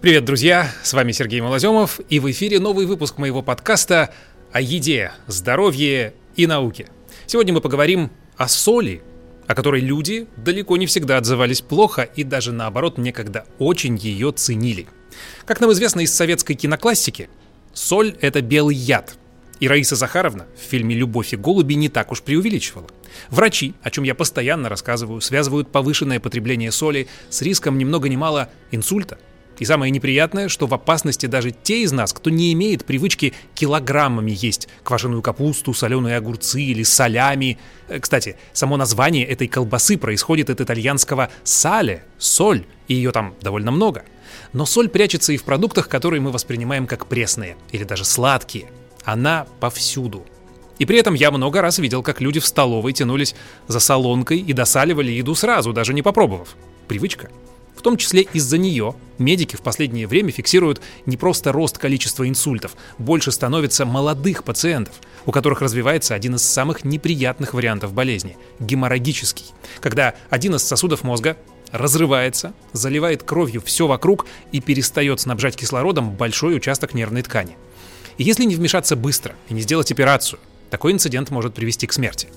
Привет, друзья! С вами Сергей Малоземов, и в эфире новый выпуск моего подкаста о еде, здоровье и науке. Сегодня мы поговорим о соли, о которой люди далеко не всегда отзывались плохо и даже наоборот некогда очень ее ценили. Как нам известно из советской киноклассики, соль – это белый яд. И Раиса Захаровна в фильме «Любовь и голуби» не так уж преувеличивала. Врачи, о чем я постоянно рассказываю, связывают повышенное потребление соли с риском ни много ни мало инсульта. И самое неприятное, что в опасности даже те из нас, кто не имеет привычки килограммами есть квашеную капусту, соленые огурцы или солями. Кстати, само название этой колбасы происходит от итальянского «сале» – соль, и ее там довольно много. Но соль прячется и в продуктах, которые мы воспринимаем как пресные или даже сладкие. Она повсюду. И при этом я много раз видел, как люди в столовой тянулись за солонкой и досаливали еду сразу, даже не попробовав. Привычка. В том числе из-за нее медики в последнее время фиксируют не просто рост количества инсультов, больше становится молодых пациентов, у которых развивается один из самых неприятных вариантов болезни – геморрагический, когда один из сосудов мозга разрывается, заливает кровью все вокруг и перестает снабжать кислородом большой участок нервной ткани. И если не вмешаться быстро и не сделать операцию, такой инцидент может привести к смерти.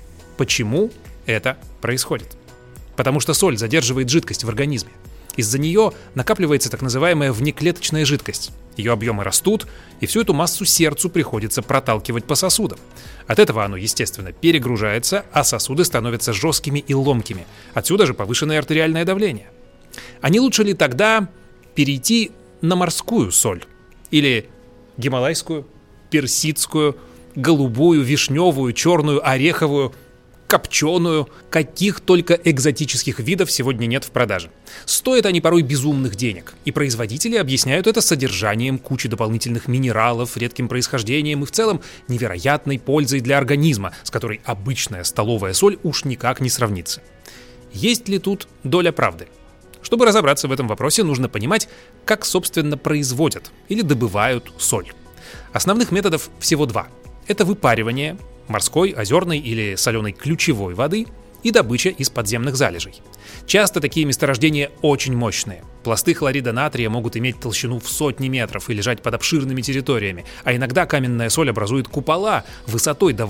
Почему это происходит? Потому что соль задерживает жидкость в организме. Из-за нее накапливается так называемая внеклеточная жидкость. Ее объемы растут, и всю эту массу сердцу приходится проталкивать по сосудам. От этого оно, естественно, перегружается, а сосуды становятся жесткими и ломкими. Отсюда же повышенное артериальное давление. А не лучше ли тогда перейти на морскую соль? Или гималайскую, персидскую, голубую, вишневую, черную, ореховую, копченую, каких только экзотических видов сегодня нет в продаже. Стоят они порой безумных денег, и производители объясняют это содержанием кучи дополнительных минералов, редким происхождением и в целом невероятной пользой для организма, с которой обычная столовая соль уж никак не сравнится. Есть ли тут доля правды? Чтобы разобраться в этом вопросе, нужно понимать, как, собственно, производят или добывают соль. Основных методов всего два. Это выпаривание морской, озерной или соленой ключевой воды и добыча из подземных залежей. Часто такие месторождения очень мощные. Пласты хлорида натрия могут иметь толщину в сотни метров и лежать под обширными территориями, а иногда каменная соль образует купола высотой до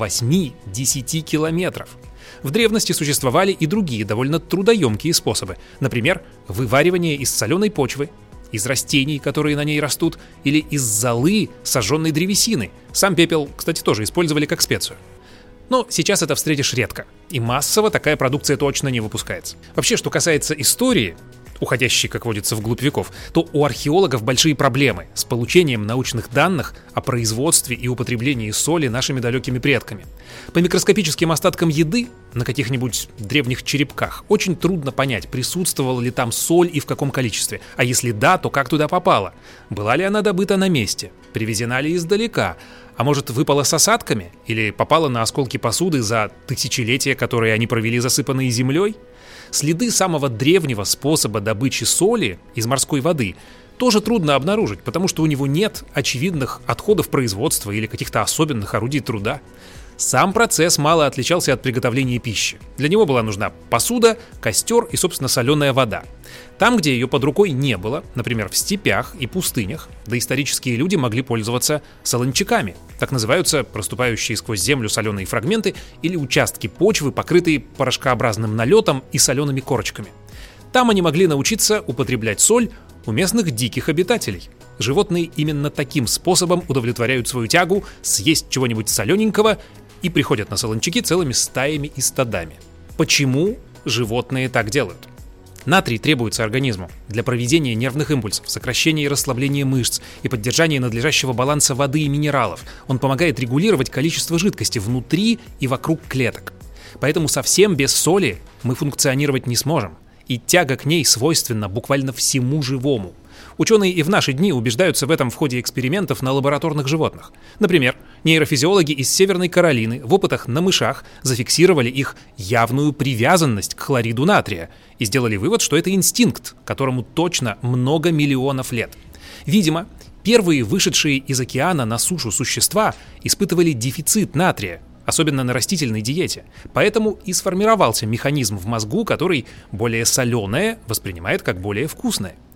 8-10 километров. В древности существовали и другие довольно трудоемкие способы, например, вываривание из соленой почвы, из растений, которые на ней растут, или из золы сожженной древесины. Сам пепел, кстати, тоже использовали как специю. Но сейчас это встретишь редко, и массово такая продукция точно не выпускается. Вообще, что касается истории, уходящей, как водится, вглубь веков, то у археологов большие проблемы с получением научных данных о производстве и употреблении соли нашими далекими предками. По микроскопическим остаткам еды на каких-нибудь древних черепках очень трудно понять, присутствовала ли там соль и в каком количестве, а если да, то как туда попала, была ли она добыта на месте, привезена ли издалека, а может выпала с осадками или попала на осколки посуды за тысячелетия, которые они провели засыпанные землей. Следы самого древнего способа добычи соли из морской воды тоже трудно обнаружить, потому что у него нет очевидных отходов производства или каких-то особенных орудий труда. Сам процесс мало отличался от приготовления пищи. Для него была нужна посуда, костер и, собственно, соленая вода. Там, где ее под рукой не было, например, в степях и пустынях, доисторические люди могли пользоваться солончаками. Так называются проступающие сквозь землю соленые фрагменты или участки почвы, покрытые порошкообразным налетом и солеными корочками. Там они могли научиться употреблять соль у местных диких обитателей. Животные именно таким способом удовлетворяют свою тягу съесть чего-нибудь солененького и приходят на солончаки целыми стаями и стадами. Почему животные так делают? Натрий требуется организму для проведения нервных импульсов, сокращения и расслабления мышц и поддержания надлежащего баланса воды и минералов. Он помогает регулировать количество жидкости внутри и вокруг клеток. Поэтому совсем без соли мы функционировать не сможем. И тяга к ней свойственна буквально всему живому. Ученые и в наши дни убеждаются в этом в ходе экспериментов на лабораторных животных. Например, нейрофизиологи из Северной Каролины в опытах на мышах зафиксировали их явную привязанность к хлориду натрия и сделали вывод, что это инстинкт, которому точно много миллионов лет. Видимо, первые вышедшие из океана на сушу существа испытывали дефицит натрия, особенно на растительной диете. Поэтому и сформировался механизм в мозгу, который более соленое воспринимает как более вкусное.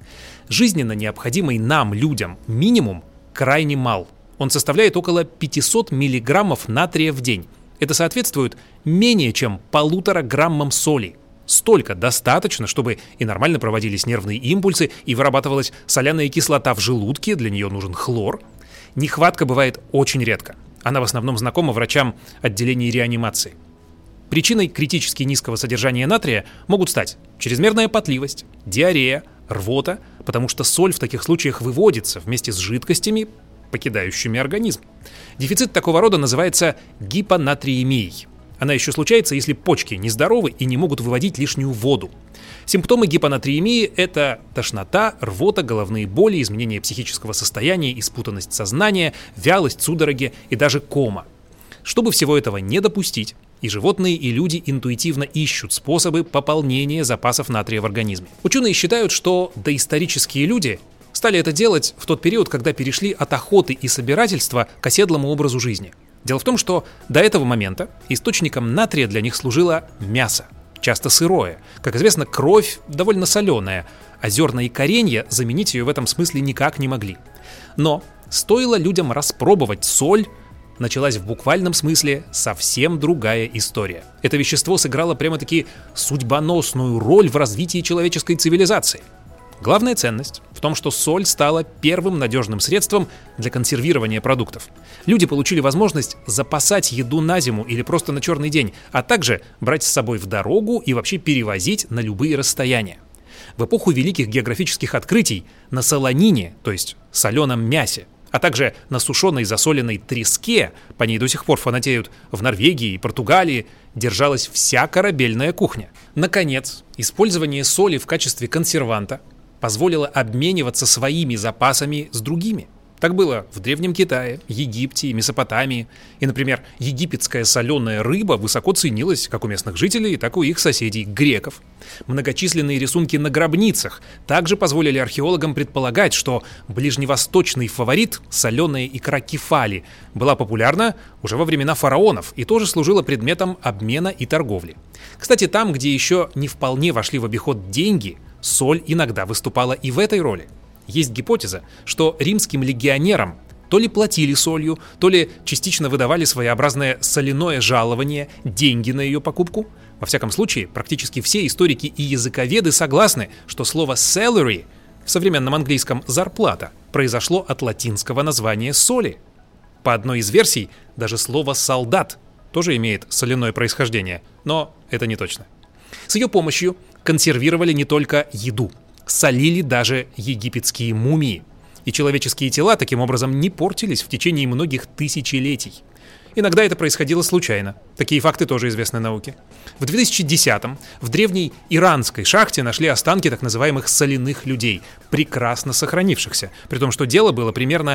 жизненно необходимый нам, людям, минимум крайне мал. Он составляет около 500 миллиграммов натрия в день. Это соответствует менее чем 1,5 граммам соли. Столько достаточно, чтобы и нормально проводились нервные импульсы, и вырабатывалась соляная кислота в желудке, для нее нужен хлор. Нехватка бывает очень редко. Она в основном знакома врачам отделения реанимации. Причиной критически низкого содержания натрия могут стать чрезмерная потливость, диарея, рвота, потому что соль в таких случаях выводится вместе с жидкостями, покидающими организм. Дефицит такого рода называется гипонатриемией. Она еще случается, если почки нездоровы и не могут выводить лишнюю воду. Симптомы гипонатриемии – это тошнота, рвота, головные боли, изменение психического состояния, испутанность сознания, вялость, судороги и даже кома. Чтобы всего этого не допустить, и животные, и люди интуитивно ищут способы пополнения запасов натрия в организме. Ученые считают, что доисторические люди стали это делать в тот период, когда перешли от охоты и собирательства к оседлому образу жизни. Дело в том, что до этого момента источником натрия для них служило мясо, часто сырое. Как известно, кровь довольно соленая, а зерна и коренья заменить ее в этом смысле никак не могли. Но стоило людям распробовать соль, началась в буквальном смысле совсем другая история. Это вещество сыграло прямо-таки судьбоносную роль в развитии человеческой цивилизации. Главная ценность в том, что соль стала первым надежным средством для консервирования продуктов. Люди получили возможность запасать еду на зиму или просто на черный день, а также брать с собой в дорогу и вообще перевозить на любые расстояния. В эпоху великих географических открытий на солонине, то есть соленом мясе, а также на сушеной засоленной треске, по ней до сих пор фанатеют в Норвегии и Португалии, держалась вся корабельная кухня. Наконец, использование соли в качестве консерванта позволило обмениваться своими запасами с другими. Так было в Древнем Китае, Египте, Месопотамии. И, например, египетская соленая рыба высоко ценилась как у местных жителей, так и у их соседей, греков. Многочисленные рисунки на гробницах также позволили археологам предполагать, что ближневосточный фаворит, соленая икра кефали, была популярна уже во времена фараонов и тоже служила предметом обмена и торговли. Кстати, там, где еще не вполне вошли в обиход деньги, соль иногда выступала и в этой роли. Есть гипотеза, что римским легионерам то ли платили солью, то ли частично выдавали своеобразное соляное жалование, деньги на ее покупку. Во всяком случае, практически все историки и языковеды согласны, что слово salary, в современном английском «зарплата», произошло от латинского названия соли. По одной из версий, даже слово «солдат» тоже имеет соляное происхождение, но это не точно. С ее помощью консервировали не только еду, солили даже египетские мумии. И человеческие тела таким образом не портились в течение многих тысячелетий. Иногда это происходило случайно. Такие факты тоже известны науке. В 2010-м в древней иранской шахте нашли останки так называемых соляных людей, прекрасно сохранившихся, при том, что дело было примерно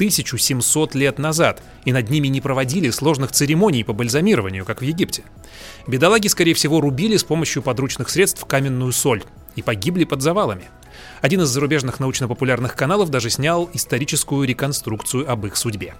1700 лет назад, и над ними не проводили сложных церемоний по бальзамированию, как в Египте. Бедолаги, скорее всего, рубили с помощью подручных средств каменную соль и погибли под завалами. Один из зарубежных научно-популярных каналов даже снял историческую реконструкцию об их судьбе.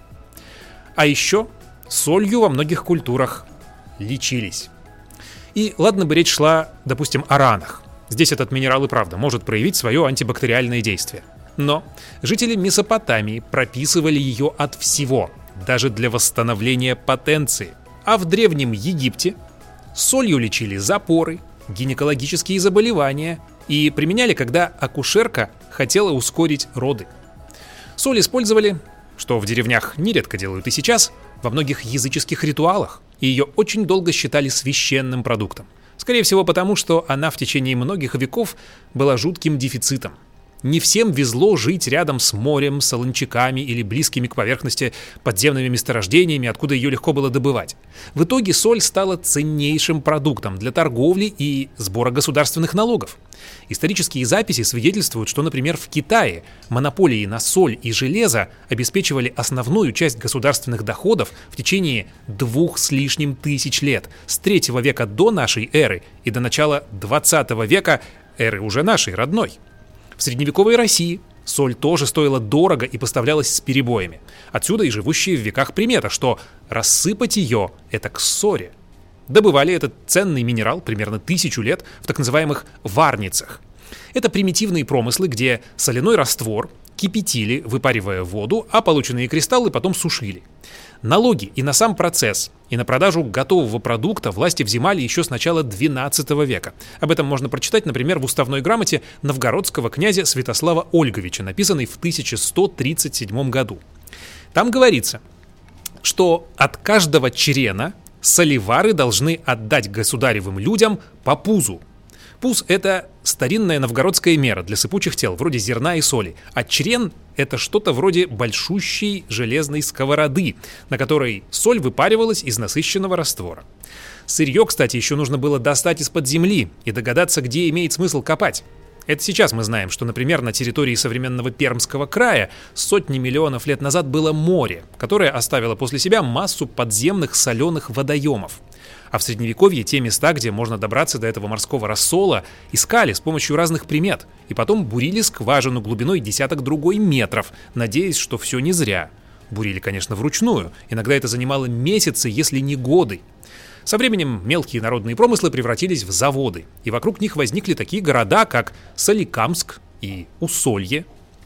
А еще солью во многих культурах лечились. И ладно бы речь шла, допустим, о ранах. Здесь этот минерал и правда может проявить свое антибактериальное действие. Но жители Месопотамии прописывали ее от всего, даже для восстановления потенции. А в Древнем Египте солью лечили запоры, гинекологические заболевания и применяли, когда акушерка хотела ускорить роды. Соль использовали, что в деревнях нередко делают и сейчас, во многих языческих ритуалах, и ее очень долго считали священным продуктом. Скорее всего потому, что она в течение многих веков была жутким дефицитом. Не всем везло жить рядом с морем, солончаками или близкими к поверхности подземными месторождениями, откуда ее легко было добывать. В итоге соль стала ценнейшим продуктом для торговли и сбора государственных налогов. Исторические записи свидетельствуют, что, например, в Китае монополии на соль и железо обеспечивали основную часть государственных доходов в течение 2 с лишним тысяч лет, с 3 века до нашей эры и до начала 20 века, эры уже нашей, родной. В средневековой России соль тоже стоила дорого и поставлялась с перебоями. Отсюда и живущие в веках примета, что рассыпать ее – это к ссоре. Добывали этот ценный минерал примерно 1000 лет в так называемых варницах. Это примитивные промыслы, где соляной раствор кипятили, выпаривая воду, а полученные кристаллы потом сушили. Налоги и на сам процесс, и на продажу готового продукта власти взимали еще с начала XII века. Об этом можно прочитать, например, в уставной грамоте новгородского князя Святослава Ольговича, написанной в 1137 году. Там говорится, что от каждого члена солевары должны отдать государевым людям по пузу. Пуз – это старинная новгородская мера для сыпучих тел, вроде зерна и соли, а член – это что-то вроде большущей железной сковороды, на которой соль выпаривалась из насыщенного раствора. Сырье, кстати, еще нужно было достать из-под земли и догадаться, где имеет смысл копать. Это сейчас мы знаем, что, например, на территории современного Пермского края сотни миллионов лет назад было море, которое оставило после себя массу подземных соленых водоемов. А в Средневековье те места, где можно добраться до этого морского рассола, искали с помощью разных примет, и потом бурили скважину глубиной десяток-другой метров, надеясь, что все не зря. Бурили, конечно, вручную, иногда это занимало месяцы, если не годы. Со временем мелкие народные промыслы превратились в заводы, и вокруг них возникли такие города, как Соликамск и Усолье,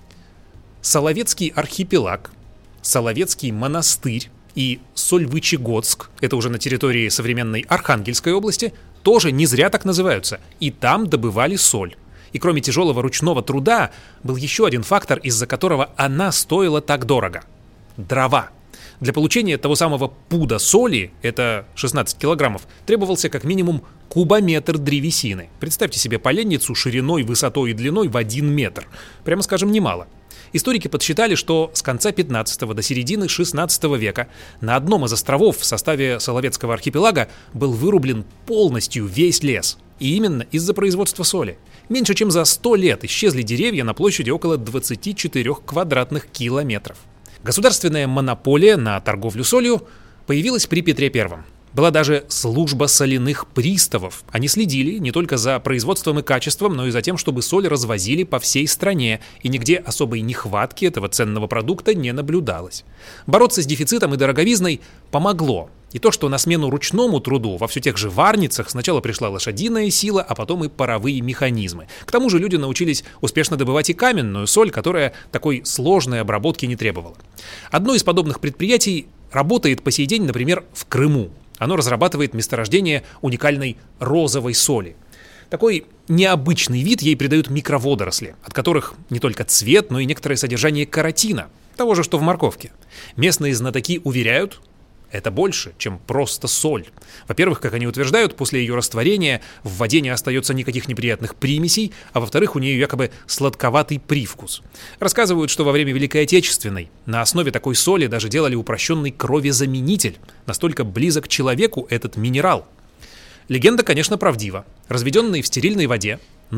Соловецкий архипелаг, Соловецкий монастырь и Сольвычегодск, это уже на территории современной Архангельской области, тоже не зря так называются, и там добывали соль. И кроме тяжелого ручного труда, был еще один фактор, из-за которого она стоила так дорого – дрова. Для получения того самого пуда соли, это 16 килограммов, требовался как минимум кубометр древесины. Представьте себе поленницу шириной, высотой и длиной в 1 метр. Прямо скажем, немало. Историки подсчитали, что с конца 15 до середины 16 века на одном из островов в составе Соловецкого архипелага был вырублен полностью весь лес. И именно из-за производства соли. Меньше чем за 100 лет исчезли деревья на площади около 24 квадратных километров. Государственная монополия на торговлю солью появилась при Петре I. Была даже служба соляных приставов. Они следили не только за производством и качеством, но и за тем, чтобы соль развозили по всей стране, и нигде особой нехватки этого ценного продукта не наблюдалось. Бороться с дефицитом и дороговизной помогло. И то, что на смену ручному труду во все тех же варницах сначала пришла лошадиная сила, а потом и паровые механизмы. К тому же люди научились успешно добывать и каменную соль, которая такой сложной обработки не требовала. Одно из подобных предприятий работает по сей день, например, в Крыму. Оно разрабатывает месторождение уникальной розовой соли. Такой необычный вид ей придают микроводоросли, от которых не только цвет, но и некоторое содержание каротина, того же, что в морковке. Местные знатоки уверяют, это больше, чем просто соль. Во-первых, как они утверждают, после ее растворения в воде не остается никаких неприятных примесей, а во-вторых, у нее якобы сладковатый привкус. Рассказывают, что во время Великой Отечественной на основе такой соли даже делали упрощенный кровезаменитель. Настолько близок к человеку этот минерал. Легенда, конечно, правдива. Разведенные в стерильной воде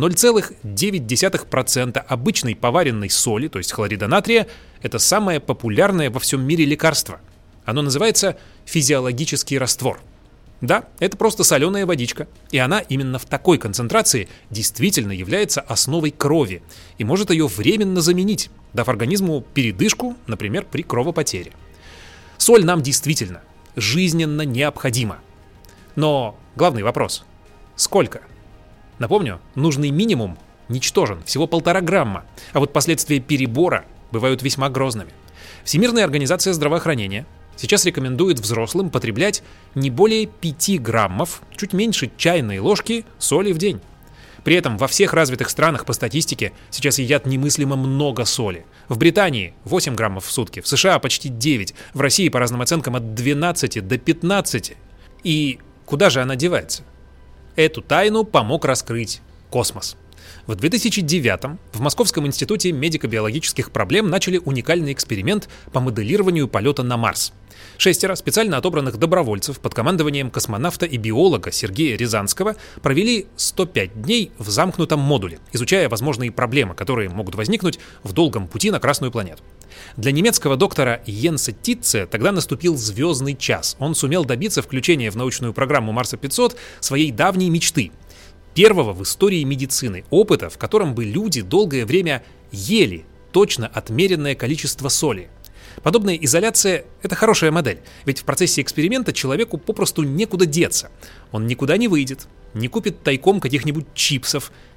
0,9% обычной поваренной соли, то есть хлорида натрия, это самое популярное во всем мире лекарство. Оно называется физиологический раствор. Да, это просто соленая водичка, и она именно в такой концентрации действительно является основой крови и может ее временно заменить, дав организму передышку, например, при кровопотере. Соль нам действительно жизненно необходима. Но главный вопрос – сколько? Напомню, нужный минимум ничтожен, всего 1,5 грамма, а вот последствия перебора бывают весьма грозными. Всемирная организация здравоохранения сейчас рекомендует взрослым потреблять не более 5 граммов, чуть меньше чайной ложки соли в день. При этом во всех развитых странах по статистике сейчас едят немыслимо много соли. В Британии 8 граммов в сутки, в США почти 9, в России по разным оценкам от 12 до 15. И куда же она девается? Эту тайну помог раскрыть космос. В 2009-м в Московском институте медико-биологических проблем начали уникальный эксперимент по моделированию полета на Марс. 6 специально отобранных добровольцев под командованием космонавта и биолога Сергея Рязанского провели 105 дней в замкнутом модуле, изучая возможные проблемы, которые могут возникнуть в долгом пути на Красную планету. Для немецкого доктора Йенса Титце тогда наступил звездный час. Он сумел добиться включения в научную программу Марса-500 своей давней мечты – первого в истории медицины опыта, в котором бы люди долгое время ели точно отмеренное количество соли. Подобная изоляция – это хорошая модель, ведь в процессе эксперимента человеку попросту некуда деться. Он никуда не выйдет, не купит тайком каких-нибудь чипсов,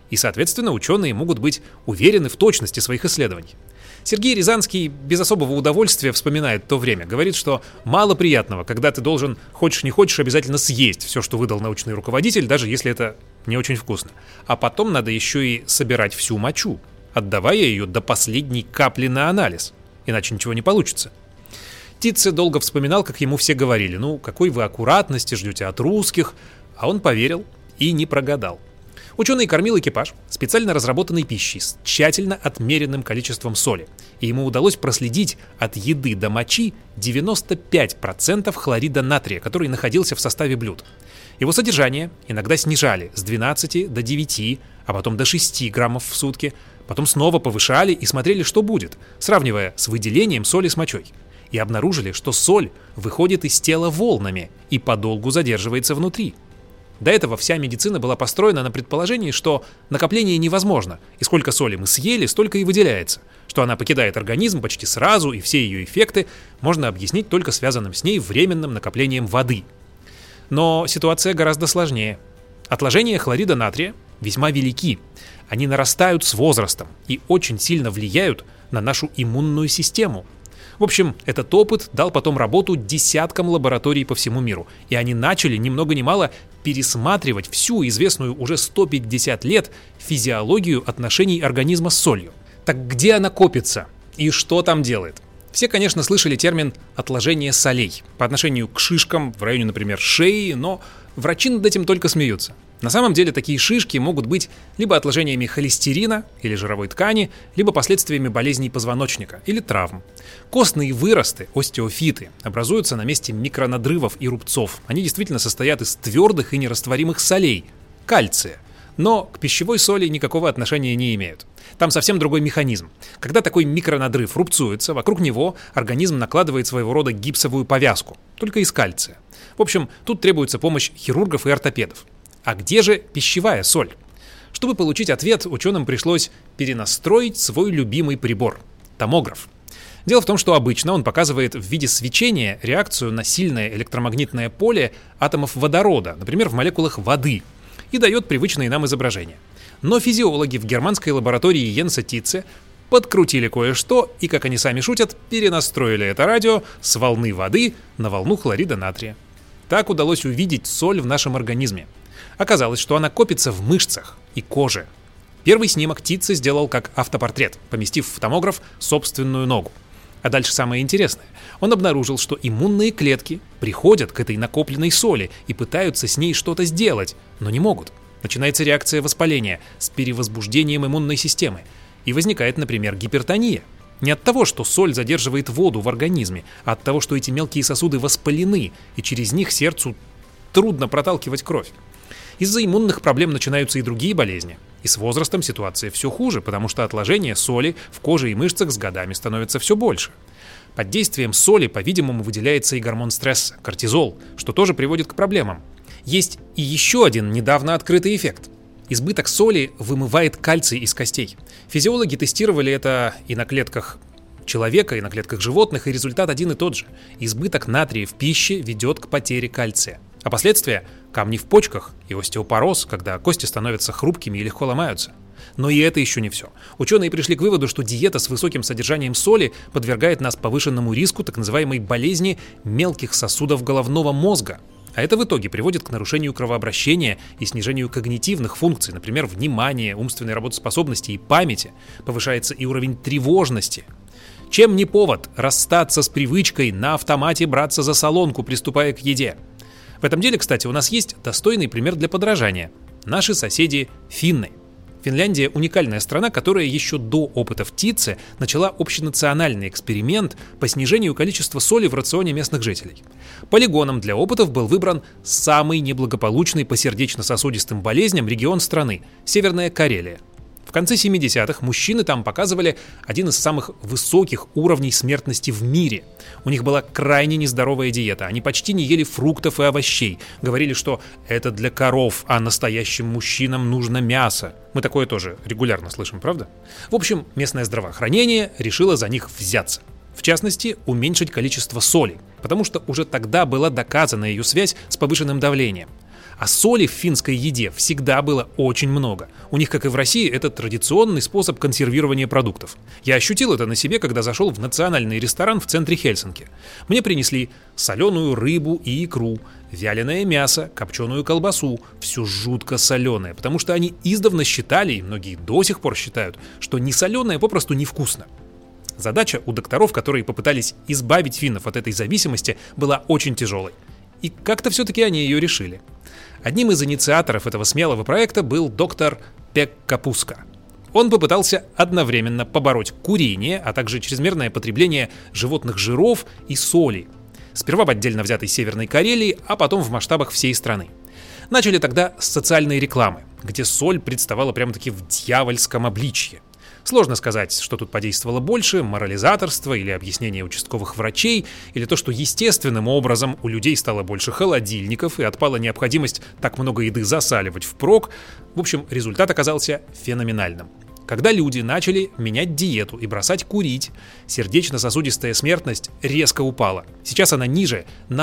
и, соответственно, ученые могут быть уверены в точности своих исследований. Сергей Рязанский без особого удовольствия вспоминает то время. Говорит, что мало приятного, когда ты должен, хочешь не хочешь, обязательно съесть все, что выдал научный руководитель, даже если это не очень вкусно. А потом надо еще и собирать всю мочу, отдавая ее до последней капли на анализ. Иначе ничего не получится. Титце долго вспоминал, как ему все говорили: ну, какой вы аккуратности ждете от русских. А он поверил и не прогадал. Ученый кормил экипаж специально разработанной пищей с тщательно отмеренным количеством соли, и ему удалось проследить от еды до мочи 95% хлорида натрия, который находился в составе блюд. Его содержание иногда снижали с 12 до 9, а потом до 6 граммов в сутки, потом снова повышали и смотрели, что будет, сравнивая с выделением соли с мочой. И обнаружили, что соль выходит из тела волнами и подолгу задерживается внутри. До этого вся медицина была построена на предположении, что накопление невозможно, и сколько соли мы съели, столько и выделяется, что она покидает организм почти сразу, и все ее эффекты можно объяснить только связанным с ней временным накоплением воды. Но ситуация гораздо сложнее. Отложения хлорида натрия весьма велики, они нарастают с возрастом и очень сильно влияют на нашу иммунную систему. В общем, этот опыт дал потом работу десяткам лабораторий по всему миру, и они начали ни много ни мало пересматривать всю известную уже 150 лет физиологию отношений организма с солью. Так где она копится и что там делает? Все, конечно, слышали термин «отложение солей» по отношению к шишкам в районе, например, шеи, но врачи над этим только смеются. На самом деле такие шишки могут быть либо отложениями холестерина или жировой ткани, либо последствиями болезней позвоночника или травм. Костные выросты, остеофиты, образуются на месте микронадрывов и рубцов. Они действительно состоят из твердых и нерастворимых солей – кальция. Но к пищевой соли никакого отношения не имеют. Там совсем другой механизм. Когда такой микронадрыв рубцуется, вокруг него организм накладывает своего рода гипсовую повязку, только из кальция. В общем, тут требуется помощь хирургов и ортопедов. А где же пищевая соль? Чтобы получить ответ, ученым пришлось перенастроить свой любимый прибор – томограф. Дело в том, что обычно он показывает в виде свечения реакцию на сильное электромагнитное поле атомов водорода, например, в молекулах воды, и дает привычные нам изображения. Но физиологи в германской лаборатории Йенса Титце подкрутили кое-что и, как они сами шутят, перенастроили это радио с волны воды на волну хлорида натрия. Так удалось увидеть соль в нашем организме. Оказалось, что она копится в мышцах и коже. Первый снимок Титце сделал как автопортрет, поместив в томограф собственную ногу. А дальше самое интересное. Он обнаружил, что иммунные клетки приходят к этой накопленной соли и пытаются с ней что-то сделать, но не могут. Начинается реакция воспаления с перевозбуждением иммунной системы. И возникает, например, гипертония. Не от того, что соль задерживает воду в организме, а от того, что эти мелкие сосуды воспалены, и через них сердцу трудно проталкивать кровь. Из-за иммунных проблем начинаются и другие болезни. И с возрастом ситуация все хуже, потому что отложения соли в коже и мышцах с годами становится все больше. Под действием соли, по-видимому, выделяется и гормон стресса – кортизол, что тоже приводит к проблемам. Есть и еще один недавно открытый эффект. Избыток соли вымывает кальций из костей. Физиологи тестировали это и на клетках человека, и на клетках животных, и результат один и тот же. Избыток натрия в пище ведет к потере кальция. А последствия – камни в почках и остеопороз, когда кости становятся хрупкими и легко ломаются. Но и это еще не все. Ученые пришли к выводу, что диета с высоким содержанием соли подвергает нас повышенному риску так называемой болезни мелких сосудов головного мозга. А это в итоге приводит к нарушению кровообращения и снижению когнитивных функций, например, внимания, умственной работоспособности и памяти. Повышается и уровень тревожности. Чем не повод расстаться с привычкой на автомате браться за солонку, приступая к еде? В этом деле, кстати, у нас есть достойный пример для подражания. Наши соседи финны. Финляндия – уникальная страна, которая еще до опытов Титце начала общенациональный эксперимент по снижению количества соли в рационе местных жителей. Полигоном для опытов был выбран самый неблагополучный по сердечно-сосудистым болезням регион страны – Северная Карелия. В конце 70-х мужчины там показывали один из самых высоких уровней смертности в мире. У них была крайне нездоровая диета, они почти не ели фруктов и овощей. Говорили, что это для коров, а настоящим мужчинам нужно мясо. Мы такое тоже регулярно слышим, правда? В общем, местное здравоохранение решило за них взяться. В частности, уменьшить количество соли, потому что уже тогда была доказана ее связь с повышенным давлением. А соли в финской еде всегда было очень много. У них, как и в России, это традиционный способ консервирования продуктов. Я ощутил это на себе, когда зашел в национальный ресторан в центре Хельсинки. Мне принесли соленую рыбу и икру, вяленое мясо, копченую колбасу, все жутко соленое, потому что они издавна считали, и многие до сих пор считают, что несоленое попросту невкусно. Задача у докторов, которые попытались избавить финнов от этой зависимости, была очень тяжелой. И как-то все-таки они ее решили. Одним из инициаторов этого смелого проекта был доктор Пекка Пуска. Он попытался одновременно побороть курение, а также чрезмерное потребление животных жиров и соли. Сперва в отдельно взятой Северной Карелии, а потом в масштабах всей страны. Начали тогда с социальной рекламы, где соль представала прямо-таки в дьявольском обличье. Сложно сказать, что тут подействовало больше: морализаторство или объяснение участковых врачей, или то, что естественным образом у людей стало больше холодильников и отпала необходимость так много еды засаливать впрок. В общем, результат оказался феноменальным. Когда люди начали менять диету и бросать курить, сердечно-сосудистая смертность резко упала. Сейчас она ниже на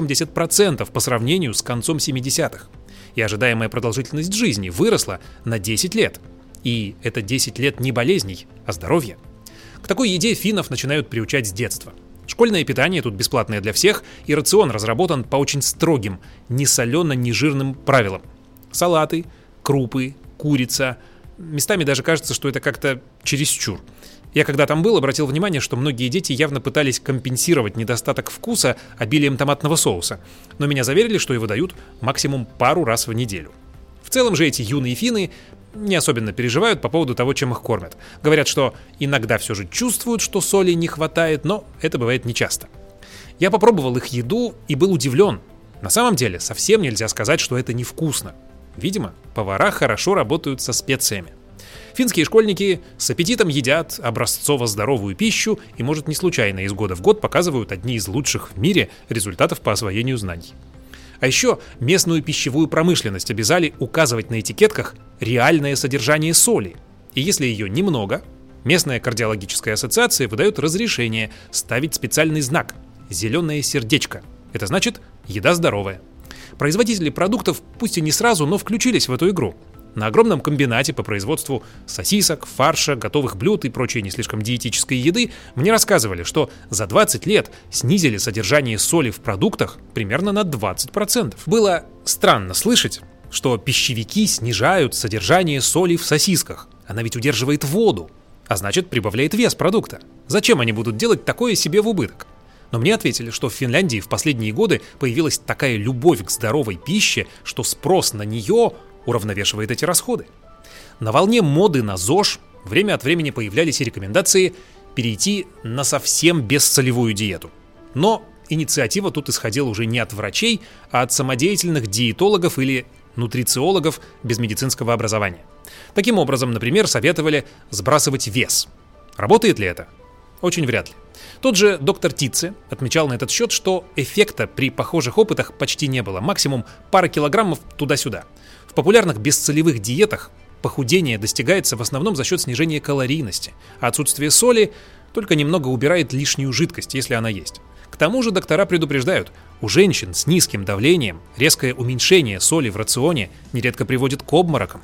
80% по сравнению с концом 70-х. И ожидаемая продолжительность жизни выросла на 10 лет. И это 10 лет не болезней, а здоровья. К такой еде финнов начинают приучать с детства. Школьное питание тут бесплатное для всех, и рацион разработан по очень строгим, ни солено, ни жирным правилам. Салаты, крупы, курица. Местами даже кажется, что это как-то чересчур. Я когда там был, обратил внимание, что многие дети явно пытались компенсировать недостаток вкуса обилием томатного соуса. Но меня заверили, что его дают максимум пару раз в неделю. В целом же эти юные финны не особенно переживают по поводу того, чем их кормят. Говорят, что иногда все же чувствуют, что соли не хватает, но это бывает нечасто. Я попробовал их еду и был удивлен. На самом деле, совсем нельзя сказать, что это невкусно. Видимо, повара хорошо работают со специями. Финские школьники с аппетитом едят образцово-здоровую пищу и, может, не случайно из года в год показывают одни из лучших в мире результатов по освоению знаний. А еще местную пищевую промышленность обязали указывать на этикетках реальное содержание соли. И если ее немного, местная кардиологическая ассоциация выдает разрешение ставить специальный знак – зеленое сердечко. Это значит еда здоровая. Производители продуктов, пусть и не сразу, но включились в эту игру. На огромном комбинате по производству сосисок, фарша, готовых блюд и прочей не слишком диетической еды мне рассказывали, что за 20 лет снизили содержание соли в продуктах примерно на 20%. Было странно слышать, что пищевики снижают содержание соли в сосисках. Она ведь удерживает воду, а значит прибавляет вес продукта. Зачем они будут делать такое себе в убыток? Но мне ответили, что в Финляндии в последние годы появилась такая любовь к здоровой пище, что спрос на нее уравновешивает эти расходы. На волне моды на ЗОЖ время от времени появлялись и рекомендации перейти на совсем бессолевую диету. Но инициатива тут исходила уже не от врачей, а от самодеятельных диетологов или нутрициологов без медицинского образования. Таким образом, например, советовали сбрасывать вес. Работает ли это? Очень вряд ли. Тот же доктор Титце отмечал на этот счет, что эффекта при похожих опытах почти не было, максимум пара килограммов туда-сюда. В популярных бессолевых диетах похудение достигается в основном за счет снижения калорийности, а отсутствие соли только немного убирает лишнюю жидкость, если она есть. К тому же доктора предупреждают, у женщин с низким давлением резкое уменьшение соли в рационе нередко приводит к обморокам.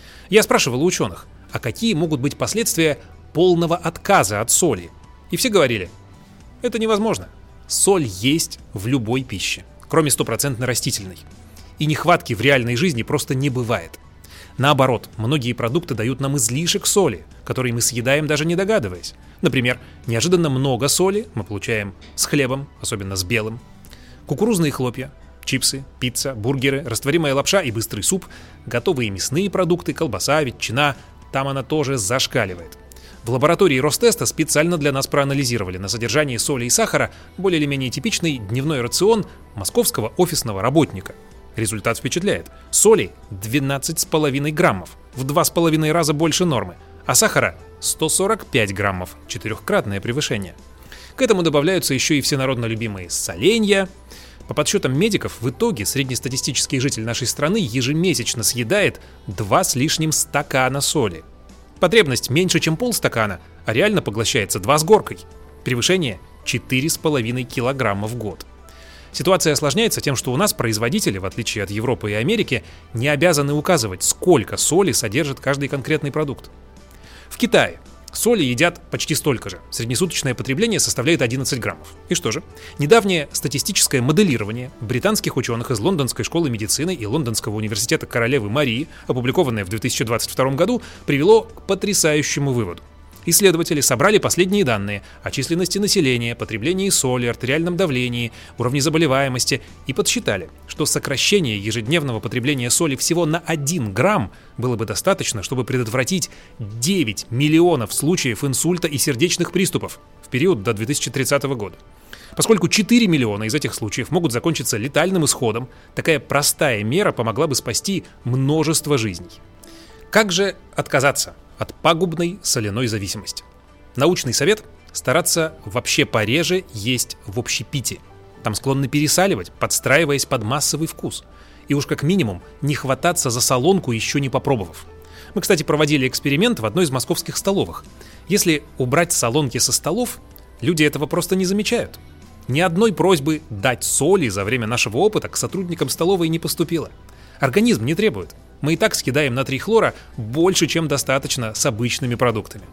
Я спрашивал у ученых, а какие могут быть последствия полного отказа от соли? И все говорили, это невозможно. Соль есть в любой пище, кроме стопроцентно растительной. И нехватки в реальной жизни просто не бывает. Наоборот, многие продукты дают нам излишек соли, который мы съедаем, даже не догадываясь. Например, неожиданно много соли мы получаем с хлебом, особенно с белым. Кукурузные хлопья, чипсы, пицца, бургеры, растворимая лапша и быстрый суп, готовые мясные продукты, колбаса, ветчина – там она тоже зашкаливает. В лаборатории Ростеста специально для нас проанализировали на содержание соли и сахара более или менее типичный дневной рацион московского офисного работника. Результат впечатляет. Соли 12,5 граммов, в 2,5 раза больше нормы, а сахара 145 граммов, 4-кратное превышение. К этому добавляются еще и всенародно любимые соленья. По подсчетам медиков, в итоге среднестатистический житель нашей страны ежемесячно съедает 2 с лишним стакана соли. Потребность меньше, чем полстакана, а реально поглощается 2 с горкой. Превышение 4,5 килограмма в год. Ситуация осложняется тем, что у нас производители, в отличие от Европы и Америки, не обязаны указывать, сколько соли содержит каждый конкретный продукт. В Китае соли едят почти столько же. Среднесуточное потребление составляет 11 граммов. И что же? Недавнее статистическое моделирование британских ученых из Лондонской школы медицины и Лондонского университета Королевы Марии, опубликованное в 2022 году, привело к потрясающему выводу. Исследователи собрали последние данные о численности населения, потреблении соли, артериальном давлении, уровне заболеваемости и подсчитали, что сокращение ежедневного потребления соли всего на 1 грамм было бы достаточно, чтобы предотвратить 9 миллионов случаев инсульта и сердечных приступов в период до 2030 года. Поскольку 4 миллиона из этих случаев могут закончиться летальным исходом, такая простая мера помогла бы спасти множество жизней. Как же отказаться от пагубной соляной зависимости? Научный совет – стараться вообще пореже есть в общепите. Там склонны пересаливать, подстраиваясь под массовый вкус. И уж как минимум не хвататься за солонку, еще не попробовав. Мы, кстати, проводили эксперимент в одной из московских столовых. Если убрать солонки со столов, люди этого просто не замечают. Ни одной просьбы дать соли за время нашего опыта к сотрудникам столовой не поступило. Организм не требует. Мы и так съедаем натрий хлора больше, чем достаточно с обычными продуктами.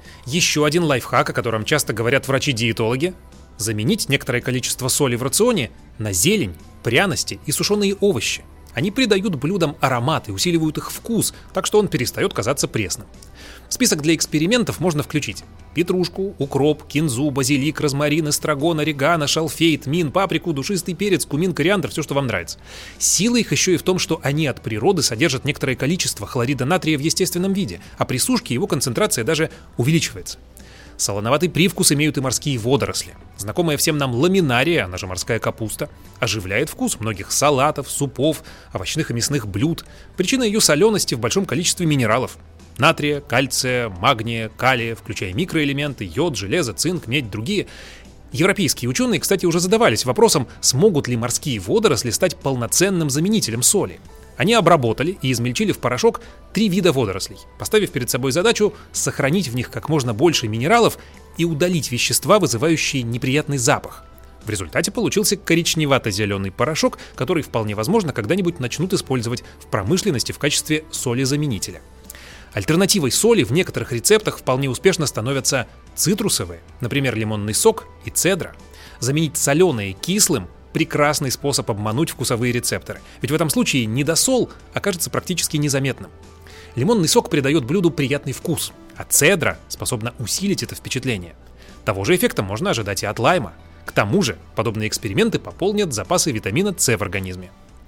Еще один лайфхак, о котором часто говорят врачи-диетологи – заменить некоторое количество соли в рационе на зелень, пряности и сушеные овощи. Они придают блюдам аромат и усиливают их вкус, так что он перестает казаться пресным. В список для экспериментов можно включить петрушку, укроп, кинзу, базилик, розмарин, эстрагон, орегано, шалфей, тмин, паприку, душистый перец, кумин, кориандр, все, что вам нравится. Сила их еще и в том, что они от природы содержат некоторое количество хлорида натрия в естественном виде, а при сушке его концентрация даже увеличивается. Солоноватый привкус имеют и морские водоросли. Знакомая всем нам ламинария, она же морская капуста, оживляет вкус многих салатов, супов, овощных и мясных блюд. Причина ее солености в большом количестве минералов: натрия, кальция, магния, калия, включая микроэлементы, йод, железо, цинк, медь, другие. Европейские ученые, кстати, уже задавались вопросом, смогут ли морские водоросли стать полноценным заменителем соли. Они обработали и измельчили в порошок 3 вида водорослей, поставив перед собой задачу сохранить в них как можно больше минералов и удалить вещества, вызывающие неприятный запах. В результате получился коричневато-зеленый порошок, который вполне возможно когда-нибудь начнут использовать в промышленности в качестве соли-заменителя. Альтернативой соли в некоторых рецептах вполне успешно становятся цитрусовые, например, лимонный сок и цедра. Заменить соленое кислым – прекрасный способ обмануть вкусовые рецепторы, ведь в этом случае недосол окажется практически незаметным. Лимонный сок придает блюду приятный вкус, а цедра способна усилить это впечатление. Того же эффекта можно ожидать и от лайма. К тому же подобные эксперименты пополнят запасы витамина С в организме.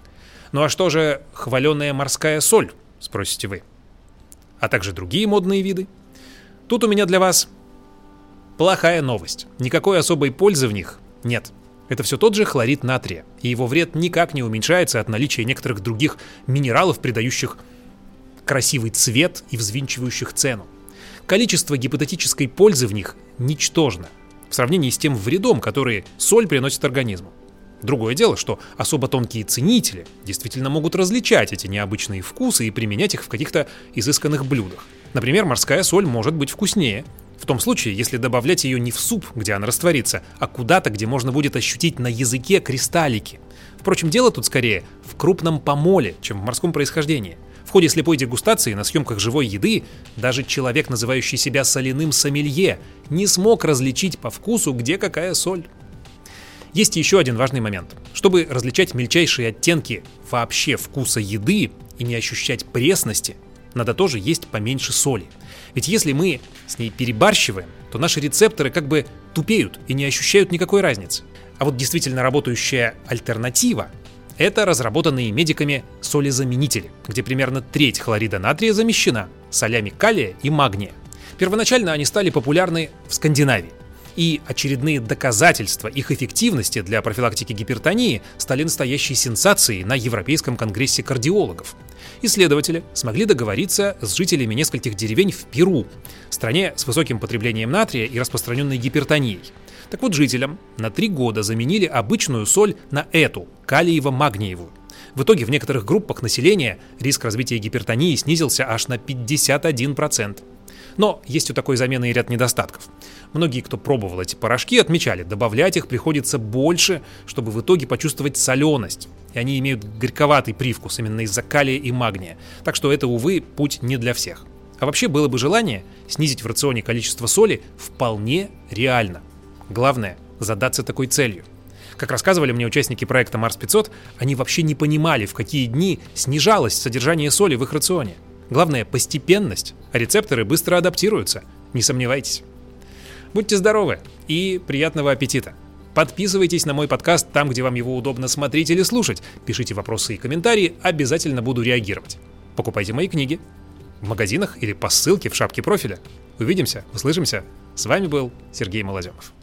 Ну а что же хваленая морская соль, спросите вы? А также другие модные виды? Тут у меня для вас плохая новость. Никакой особой пользы в них нет. Это все тот же хлорид натрия, и его вред никак не уменьшается от наличия некоторых других минералов, придающих красивый цвет и взвинчивающих цену. Количество гипотетической пользы в них ничтожно в сравнении с тем вредом, который соль приносит организму. Другое дело, что особо тонкие ценители действительно могут различать эти необычные вкусы и применять их в каких-то изысканных блюдах. Например, морская соль может быть вкуснее, в том случае, если добавлять ее не в суп, где она растворится, а куда-то, где можно будет ощутить на языке кристаллики. Впрочем, дело тут скорее в крупном помоле, чем в морском происхождении. В ходе слепой дегустации на съемках живой еды даже человек, называющий себя соляным сомелье, не смог различить по вкусу, где какая соль. Есть еще один важный момент. Чтобы различать мельчайшие оттенки вообще вкуса еды и не ощущать пресности, надо тоже есть поменьше соли. Ведь если мы с ней перебарщиваем, то наши рецепторы как бы тупеют и не ощущают никакой разницы. А вот действительно работающая альтернатива – это разработанные медиками солезаменители, где примерно треть хлорида натрия замещена солями калия и магния. Первоначально они стали популярны в Скандинавии. И очередные доказательства их эффективности для профилактики гипертонии стали настоящей сенсацией на Европейском конгрессе кардиологов. Исследователи смогли договориться с жителями нескольких деревень в Перу, стране с высоким потреблением натрия и распространенной гипертонией. Так вот, жителям на 3 года заменили обычную соль на эту, калиево-магниевую. В итоге в некоторых группах населения риск развития гипертонии снизился аж на 51%. Но есть у такой замены и ряд недостатков. Многие, кто пробовал эти порошки, отмечали, добавлять их приходится больше, чтобы в итоге почувствовать соленость. И они имеют горьковатый привкус именно из-за калия и магния. Так что это, увы, путь не для всех. А вообще было бы желание снизить в рационе количество соли вполне реально. Главное – задаться такой целью. Как рассказывали мне участники проекта Марс 500, они вообще не понимали, в какие дни снижалось содержание соли в их рационе. Главное – постепенность, а рецепторы быстро адаптируются, не сомневайтесь. Будьте здоровы и приятного аппетита! Подписывайтесь на мой подкаст там, где вам его удобно смотреть или слушать. Пишите вопросы и комментарии, обязательно буду реагировать. Покупайте мои книги в магазинах или по ссылке в шапке профиля. Увидимся, услышимся. С вами был Сергей Малоземов.